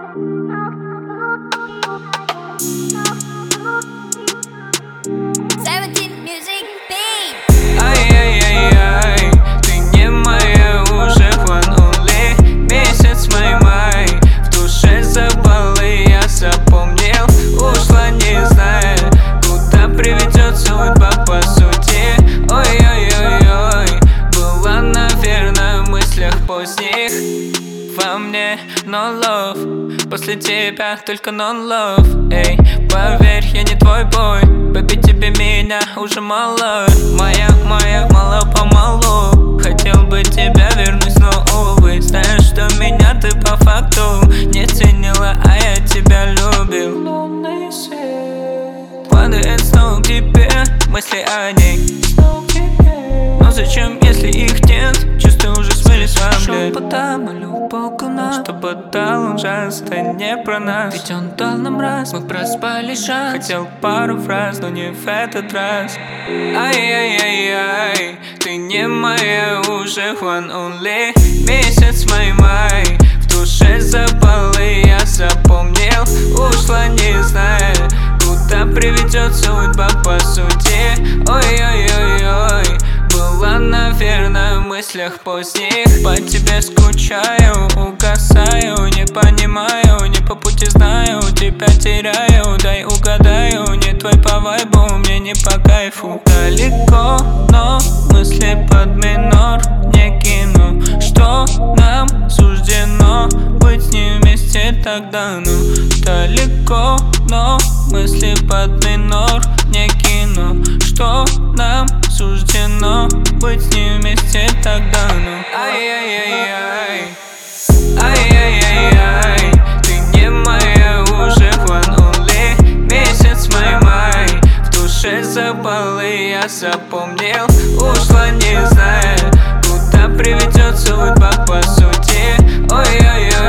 17 Music Beat. Ай-яй-яй-яй, ты не моя уже one only. Месяц май-май, в душе заболы, я запомнил. Ушла, не зная, куда приведет судьба по сути. Ой-ой-ой-ой, была, наверное, в мыслях поздних. Во мне no love, после тебя только non-love. Эй, поверь, я не твой бой, побить тебе меня уже мало. Моя, мало-помалу, хотел бы тебя вернуть, но увы. Знаешь, что меня ты по факту не ценила, а я тебя любил. Лунный свет падает снова к тебе, мысли о ней. Но зачем, если их нет? Чувства уже смылись во мне. Шепотом молю Богу нам, чтобы дал он шанс, это не про нас. Ведь он дал нам раз, мы проспали шанс. Хотел пару фраз, но не в этот раз. Ай-яй-яй-яй, ты не моя уже one only. Месяц май-май, в душе заболы, я запомнил. Ушла, не зная, куда приведет судьба по сути. Ой-ой-ой-ой, была, наверное, в мыслях поздних. По тебе скучаю, угасаю, не понимаю, не по пути знаю, тебя теряю, дай угадаю, не твой по вайбу, мне не по кайфу. Далеко, но мысли под минор, не кино, что нам суждено быть с ним вместе тогда, ну. Далеко, но мысли под минор, не кино, что нам суждено быть с ним вместе тогда, ну. Ай-яй-яй-яй, ай-яй-яй-яй, ты не моя уже one only. Месяц май-май, в душе заболы, я запомнил. Ушла, не зная, куда приведет судьба по сути. Ой-ой-ой.